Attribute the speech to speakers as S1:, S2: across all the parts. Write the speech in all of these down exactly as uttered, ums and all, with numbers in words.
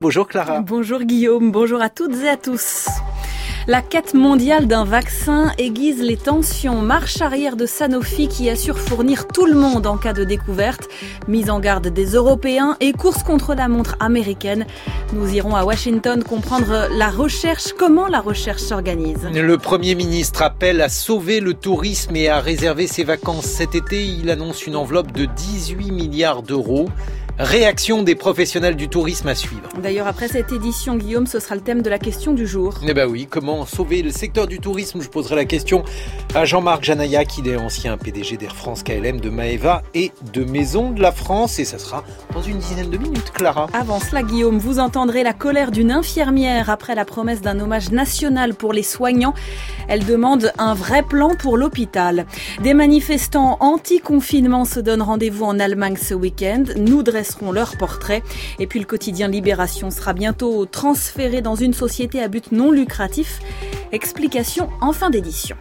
S1: Bonjour Clara.
S2: Bonjour Guillaume, bonjour à toutes et à tous. La quête mondiale d'un vaccin aiguise les tensions. Marche arrière de Sanofi qui assure fournir tout le monde en cas de découverte. Mise en garde des Européens et course contre la montre américaine. Nous irons à Washington comprendre la recherche, comment la recherche s'organise.
S1: Le Premier ministre appelle à sauver le tourisme et à réserver ses vacances cet été. Il annonce une enveloppe de dix-huit milliards d'euros. Réaction des professionnels du tourisme à suivre.
S2: D'ailleurs, après cette édition, Guillaume, ce sera le thème de la question du jour.
S1: Eh ben oui, comment sauver le secteur du tourisme? Je poserai la question à Jean-Marc Janaillac, il est ancien P D G d'Air France K L M, de Maeva et de Maison de la France. Et ça sera dans une dizaine de minutes, Clara.
S2: Avant cela, Guillaume, vous entendrez la colère d'une infirmière après la promesse d'un hommage national pour les soignants. Elle demande un vrai plan pour l'hôpital. Des manifestants anti-confinement se donnent rendez-vous en Allemagne ce week-end. Nous dresseront leur portrait. Et puis le quotidien Libération sera bientôt transféré dans une société à but non lucratif. Explication en fin d'édition.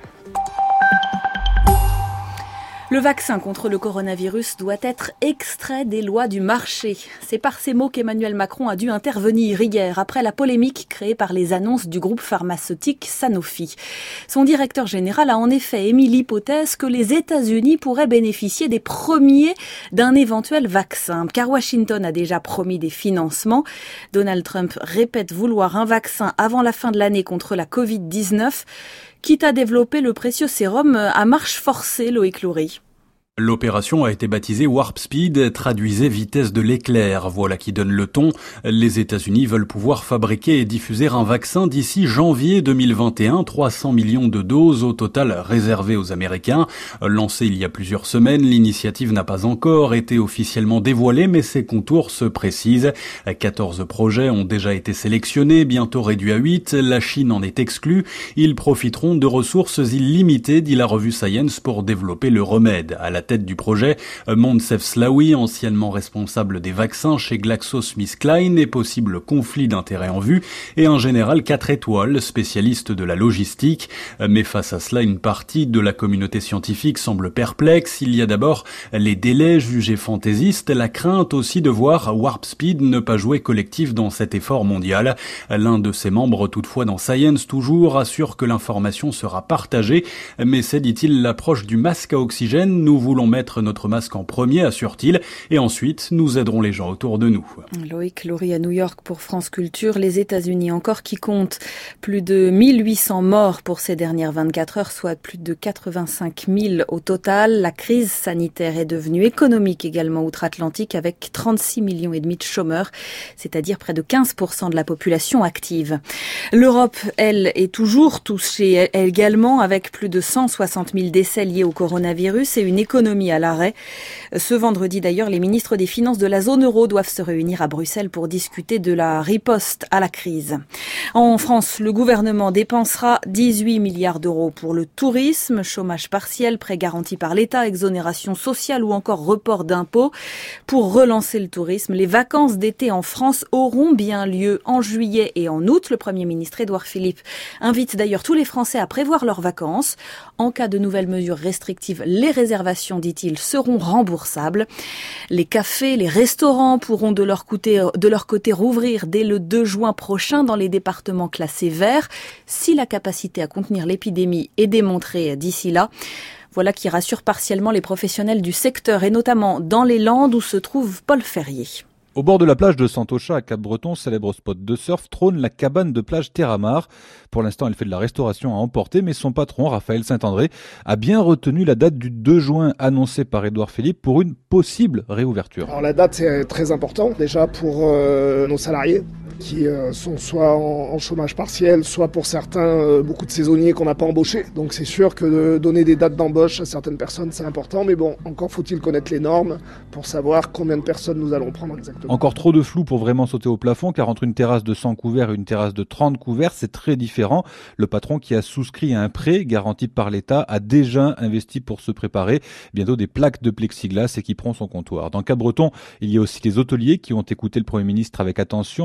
S2: Le vaccin contre le coronavirus doit être extrait des lois du marché. C'est par ces mots qu'Emmanuel Macron a dû intervenir hier après la polémique créée par les annonces du groupe pharmaceutique Sanofi. Son directeur général a en effet émis l'hypothèse que les États-Unis pourraient bénéficier des premiers d'un éventuel vaccin, car Washington a déjà promis des financements. Donald Trump répète vouloir un vaccin avant la fin de l'année contre la covid dix-neuf. Quitte à développer le précieux sérum à marche forcée, Loïc Loury.
S3: L'opération a été baptisée Warp Speed, traduisez vitesse de l'éclair. Voilà qui donne le ton. Les États-Unis veulent pouvoir fabriquer et diffuser un vaccin d'ici janvier deux mille vingt et un. trois cents millions de doses au total réservées aux Américains. Lancée il y a plusieurs semaines, l'initiative n'a pas encore été officiellement dévoilée, mais ses contours se précisent. quatorze projets ont déjà été sélectionnés, bientôt réduits à huit. La Chine en est exclue. Ils profiteront de ressources illimitées, dit la revue Science, pour développer le remède. À la tête du projet, Moncef Slaoui, anciennement responsable des vaccins chez GlaxoSmithKline, et possible conflit d'intérêts en vue, et un général quatre étoiles, spécialiste de la logistique. Mais face à cela, une partie de la communauté scientifique semble perplexe. Il y a d'abord les délais jugés fantaisistes, la crainte aussi de voir Warp Speed ne pas jouer collectif dans cet effort mondial. L'un de ses membres, toutefois dans Science toujours, assure que l'information sera partagée, mais c'est, dit-il, l'approche du masque à oxygène. Nous voulons mettre notre masque en premier, assure-t-il, et ensuite nous aiderons les gens autour de nous.
S2: Loïc Loury à New York pour France Culture. Les États-Unis encore qui comptent plus de mille huit cents morts pour ces dernières vingt-quatre heures, soit plus de quatre-vingt-cinq mille au total. La crise sanitaire est devenue économique également outre-Atlantique avec trente-six millions et demi de chômeurs, c'est-à-dire près de quinze pour cent de la population active. L'Europe, elle, est toujours touchée également avec plus de cent soixante mille décès liés au coronavirus et une économie à l'arrêt. Ce vendredi d'ailleurs, les ministres des Finances de la zone euro doivent se réunir à Bruxelles pour discuter de la riposte à la crise. En France, le gouvernement dépensera dix-huit milliards d'euros pour le tourisme, chômage partiel, prêts garantis par l'État, exonération sociale ou encore report d'impôts. Pour relancer le tourisme, les vacances d'été en France auront bien lieu en juillet et en août. Le Premier ministre Édouard Philippe invite d'ailleurs tous les Français à prévoir leurs vacances. En cas de nouvelles mesures restrictives, les réservations, dit-il, seront remboursables. Les cafés, les restaurants pourront de leur côté, de leur côté rouvrir dès le deux juin prochain dans les départements classés verts, si la capacité à contenir l'épidémie est démontrée d'ici là. Voilà qui rassure partiellement les professionnels du secteur, et notamment dans les Landes où se trouve Paul Ferrier.
S4: Au bord de la plage de Santocha à Cap-Breton, célèbre spot de surf, trône la cabane de plage Terramar. Pour l'instant, elle fait de la restauration à emporter, mais son patron, Raphaël Saint-André, a bien retenu la date du deux juin annoncée par Édouard Philippe pour une possible réouverture.
S5: Alors la date, c'est très important, déjà pour euh, nos salariés qui euh, sont soit en, en chômage partiel, soit pour certains, euh, beaucoup de saisonniers qu'on n'a pas embauchés. Donc c'est sûr que de donner des dates d'embauche à certaines personnes, c'est important, mais bon, encore faut-il connaître les normes pour savoir combien de personnes nous allons prendre exactement.
S4: Encore trop de flou pour vraiment sauter au plafond, car entre une terrasse de cent couverts et une terrasse de trente couverts, c'est très différent. Le patron, qui a souscrit à un prêt garanti par l'État, a déjà investi pour se préparer. Bientôt des plaques de plexiglas équiperont son comptoir. Dans Cap-Breton, il y a aussi les hôteliers qui ont écouté le Premier ministre avec attention. Le directeur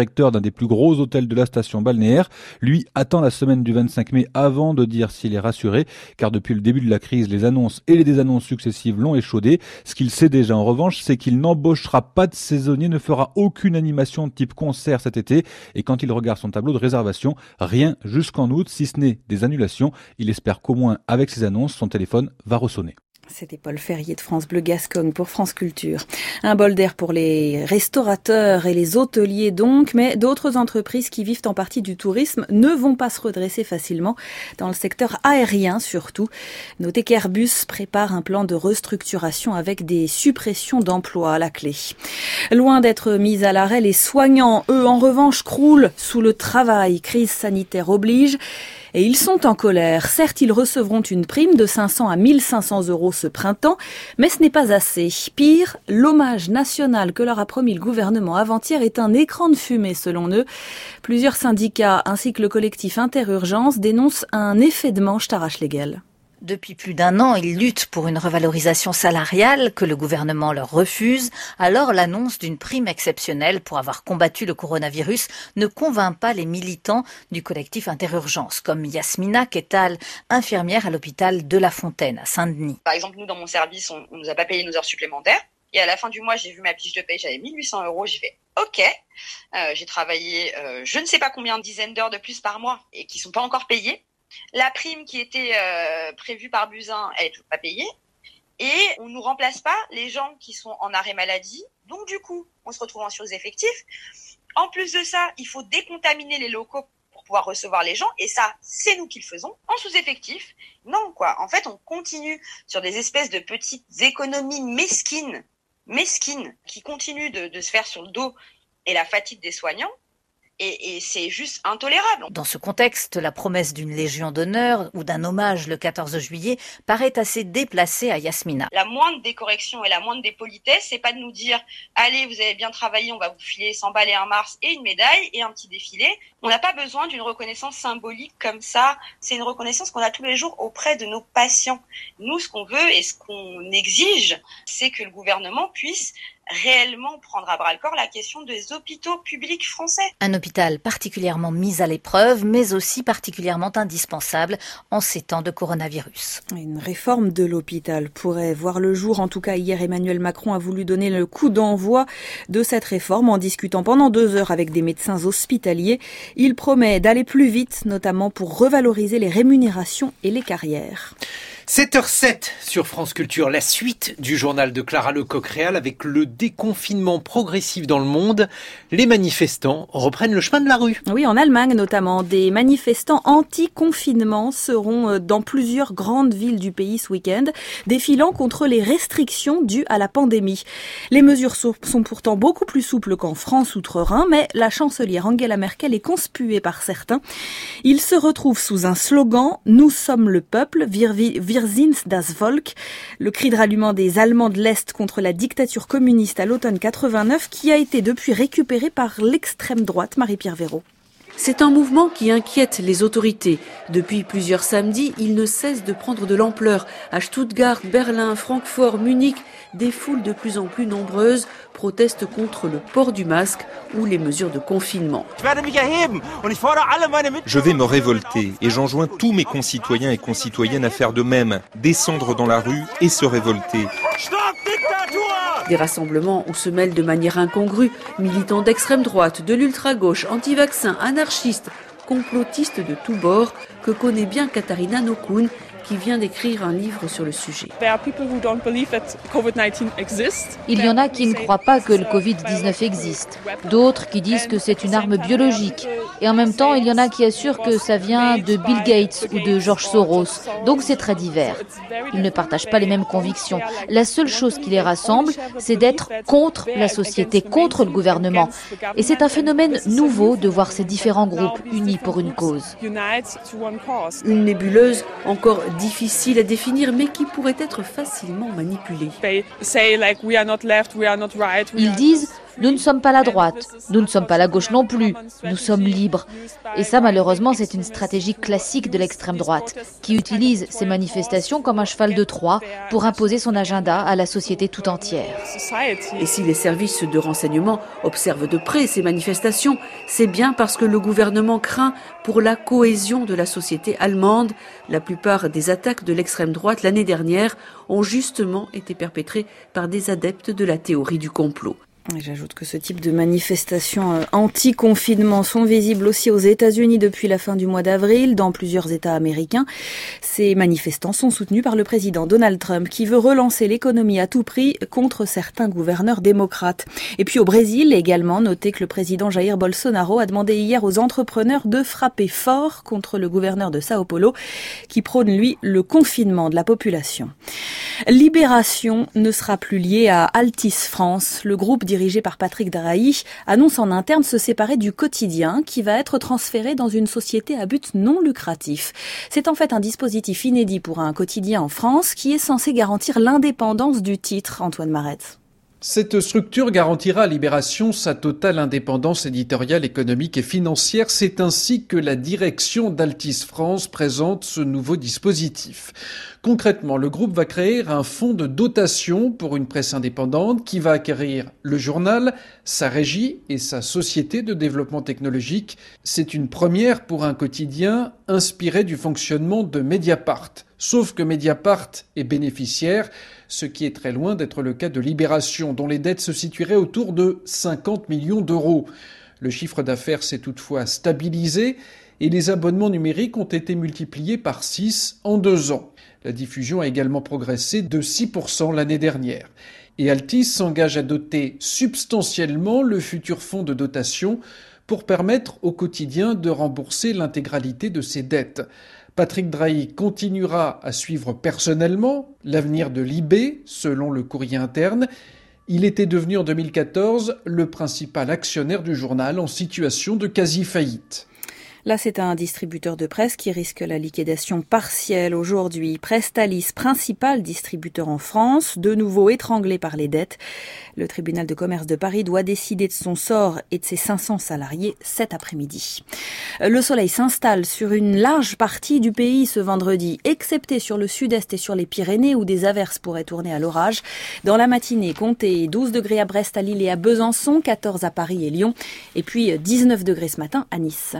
S4: directeur d'un des plus gros hôtels de la station balnéaire. Lui attend la semaine du vingt-cinq mai avant de dire s'il est rassuré, car depuis le début de la crise, les annonces et les désannonces successives l'ont échaudé. Ce qu'il sait déjà en revanche, c'est qu'il n'embauchera pas de saisonniers, ne fera aucune animation de type concert cet été. Et quand il regarde son tableau de réservation, rien jusqu'en août, si ce n'est des annulations. Il espère qu'au moins avec ces annonces, son téléphone va ressonner.
S2: C'était Paul Ferrier de France Bleu Gascogne pour France Culture. Un bol d'air pour les restaurateurs et les hôteliers donc, mais d'autres entreprises qui vivent en partie du tourisme ne vont pas se redresser facilement, dans le secteur aérien surtout. Notez qu'Airbus prépare un plan de restructuration avec des suppressions d'emplois à la clé. Loin d'être mis à l'arrêt, les soignants, eux, en revanche, croulent sous le travail. Crise sanitaire oblige. Et ils sont en colère. Certes, ils recevront une prime de cinq cents à mille cinq cents euros ce printemps, mais ce n'est pas assez. Pire, l'hommage national que leur a promis le gouvernement avant-hier est un écran de fumée selon eux. Plusieurs syndicats ainsi que le collectif Interurgence dénoncent un effet de manche Tarrasch-Légal.
S6: Depuis plus d'un an, ils luttent pour une revalorisation salariale que le gouvernement leur refuse. Alors l'annonce d'une prime exceptionnelle pour avoir combattu le coronavirus ne convainc pas les militants du collectif Interurgence, comme Yasmina Ketal, infirmière à l'hôpital de La Fontaine à Saint-Denis.
S7: Par exemple, nous dans mon service, on ne nous a pas payé nos heures supplémentaires. Et à la fin du mois, j'ai vu ma fiche de paye, j'avais mille huit cents euros. J'ai fait OK, euh, j'ai travaillé euh, je ne sais pas combien de dizaines d'heures de plus par mois et qui ne sont pas encore payées. La prime qui était euh, prévue par Buzyn, elle est toujours pas payée. Et on nous remplace pas les gens qui sont en arrêt maladie. Donc du coup, on se retrouve en sous-effectif. En plus de ça, il faut décontaminer les locaux pour pouvoir recevoir les gens. Et ça, c'est nous qui le faisons. En sous-effectif, non quoi. En fait, on continue sur des espèces de petites économies mesquines, mesquines, qui continuent de, de se faire sur le dos et la fatigue des soignants. Et, et c'est juste intolérable.
S6: Dans ce contexte, la promesse d'une Légion d'honneur ou d'un hommage le quatorze juillet paraît assez déplacée à Yasmina.
S7: La moindre des corrections et la moindre des politesses, c'est pas de nous dire « Allez, vous avez bien travaillé, on va vous filer cent balles et un mars et une médaille et un petit défilé ». On n'a pas besoin d'une reconnaissance symbolique comme ça. C'est une reconnaissance qu'on a tous les jours auprès de nos patients. Nous, ce qu'on veut et ce qu'on exige, c'est que le gouvernement puisse réellement prendre à bras-le-corps la question des hôpitaux publics français.
S6: Un hôpital particulièrement mis à l'épreuve, mais aussi particulièrement indispensable en ces temps de coronavirus.
S2: Une réforme de l'hôpital pourrait voir le jour. En tout cas, hier, Emmanuel Macron a voulu donner le coup d'envoi de cette réforme en discutant pendant deux heures avec des médecins hospitaliers. Il promet d'aller plus vite, notamment pour revaloriser les rémunérations et les carrières.
S1: sept heures sept sur France Culture, la suite du journal de Clara Lecoq-Réal avec le déconfinement progressif dans le monde. Les manifestants reprennent le chemin de la rue.
S2: Oui, en Allemagne notamment. Des manifestants anti-confinement seront dans plusieurs grandes villes du pays ce week-end, défilant contre les restrictions dues à la pandémie. Les mesures sont pourtant beaucoup plus souples qu'en France outre-Rhin, mais la chancelière Angela Merkel est conspuée par certains. Ils se retrouvent sous un slogan « Nous sommes le peuple », Wir, wir sind das Volk, le cri de ralliement des Allemands de l'Est contre la dictature communiste à l'automne quatre-vingt-neuf qui a été depuis récupéré par l'extrême droite. Marie-Pierre Véraud.
S8: C'est un mouvement qui inquiète les autorités. Depuis plusieurs samedis, il ne cesse de prendre de l'ampleur. À Stuttgart, Berlin, Francfort, Munich, des foules de plus en plus nombreuses protestent contre le port du masque ou les mesures de confinement.
S9: Je vais me révolter et j'enjoins tous mes concitoyens et concitoyennes à faire de même, descendre dans la rue et se révolter.
S8: Des rassemblements où se mêlent de manière incongrue militants d'extrême droite, de l'ultra-gauche, anti-vaccins, anarchistes, complotistes de tous bords, que connaît bien Katharina Nokun, qui vient d'écrire un livre sur le sujet.
S10: Il y en a qui ne croient pas que le covid dix-neuf existe, d'autres qui disent que c'est une arme biologique, et en même temps il y en a qui assurent que ça vient de Bill Gates ou de George Soros, donc c'est très divers. Ils ne partagent pas les mêmes convictions. La seule chose qui les rassemble, c'est d'être contre la société, contre le gouvernement. Et c'est un phénomène nouveau de voir ces différents groupes unis pour une cause.
S8: Une nébuleuse encore difficile à définir, mais qui pourrait être facilement manipulée.
S10: Ils disent « Nous ne sommes pas la droite, nous ne sommes pas la gauche non plus, nous sommes libres. Et ça, malheureusement, c'est une stratégie classique de l'extrême droite, qui utilise ces manifestations comme un cheval de Troie pour imposer son agenda à la société tout entière.
S8: Et si les services de renseignement observent de près ces manifestations, c'est bien parce que le gouvernement craint pour la cohésion de la société allemande. La plupart des attaques de l'extrême droite l'année dernière ont justement été perpétrées par des adeptes de la théorie du complot.
S2: J'ajoute que ce type de manifestations anti-confinement sont visibles aussi aux États-Unis depuis la fin du mois d'avril, dans plusieurs États américains. Ces manifestants sont soutenus par le président Donald Trump, qui veut relancer l'économie à tout prix contre certains gouverneurs démocrates. Et puis au Brésil également, notez que le président Jair Bolsonaro a demandé hier aux entrepreneurs de frapper fort contre le gouverneur de Sao Paulo, qui prône, lui, le confinement de la population. Libération ne sera plus liée à Altice France. Le groupe dirigé par Patrick Drahi, annonce en interne se séparer du Quotidien qui va être transféré dans une société à but non lucratif. C'est en fait un dispositif inédit pour un quotidien en France qui est censé garantir l'indépendance du titre, Antoine Maretz.
S1: Cette structure garantira à Libération sa totale indépendance éditoriale, économique et financière. C'est ainsi que la direction d'Altis France présente ce nouveau dispositif. Concrètement, le groupe va créer un fonds de dotation pour une presse indépendante qui va acquérir le journal, sa régie et sa société de développement technologique. C'est une première pour un quotidien inspiré du fonctionnement de Mediapart. Sauf que Mediapart est bénéficiaire, ce qui est très loin d'être le cas de Libération, dont les dettes se situeraient autour de cinquante millions d'euros. Le chiffre d'affaires s'est toutefois stabilisé et les abonnements numériques ont été multipliés par six en deux ans. La diffusion a également progressé de six pour cent l'année dernière. Et Altis s'engage à doter substantiellement le futur fonds de dotation pour permettre au quotidien de rembourser l'intégralité de ses dettes. Patrick Drahi continuera à suivre personnellement l'avenir de Libé, selon le courrier interne. Il était devenu en deux mille quatorze le principal actionnaire du journal en situation de quasi-faillite.
S2: Là, c'est un distributeur de presse qui risque la liquidation partielle aujourd'hui. Prestalis, principal distributeur en France, de nouveau étranglé par les dettes. Le tribunal de commerce de Paris doit décider de son sort et de ses cinq cents salariés cet après-midi. Le soleil s'installe sur une large partie du pays ce vendredi, excepté sur le sud-est et sur les Pyrénées où des averses pourraient tourner à l'orage. Dans la matinée, comptez douze degrés à Brest, à Lille et à Besançon, quatorze à Paris et Lyon, et puis dix-neuf degrés ce matin à Nice.